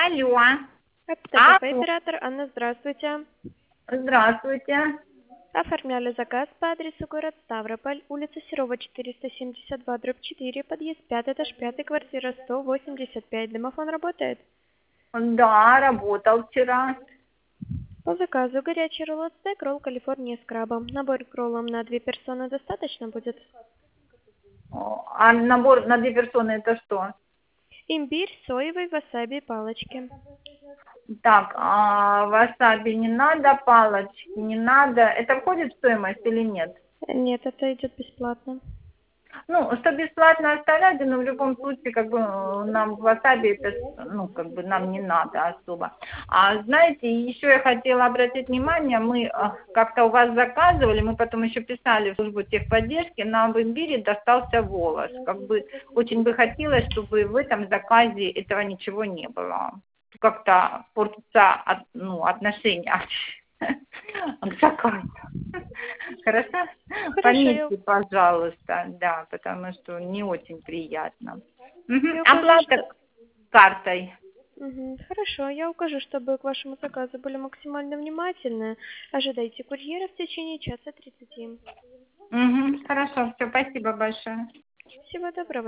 Алло. ТКП Алло. оператор Анна, здравствуйте. Здравствуйте. Оформляли заказ по адресу город Ставрополь, улица Серова, 472, дробь 4, подъезд 5, этаж 5, квартира 185. Домофон работает? Да, работал вчера. По заказу горячий ролл стейк, ролл Калифорния с крабом. Набор к роллам на 2 персоны достаточно будет? А набор на 2 персоны это что? Имбирь, соевый, васаби, палочки. Так, васаби не надо, палочки не надо. Это входит в стоимость или нет? Нет, это идет бесплатно. Ну, что бесплатно оставляйте, но в любом случае, как бы, нам васаби это, ну, как бы, нам не надо особо. А знаете, еще я хотела обратить внимание, мы как-то у вас заказывали, мы потом еще писали в службу техподдержки, нам в имбире достался волос. Как бы, очень бы хотелось, чтобы в этом заказе этого ничего не было. Как-то портится, отношение к заказу. Хорошо? Хорошо, Пометьте, пожалуйста, да, потому что не очень приятно. я укажу, Оплата что... картой. Хорошо, я укажу, чтобы к вашему заказу были максимально внимательны. Ожидайте курьера в течение часа 30. Хорошо, все, спасибо большое. Всего доброго.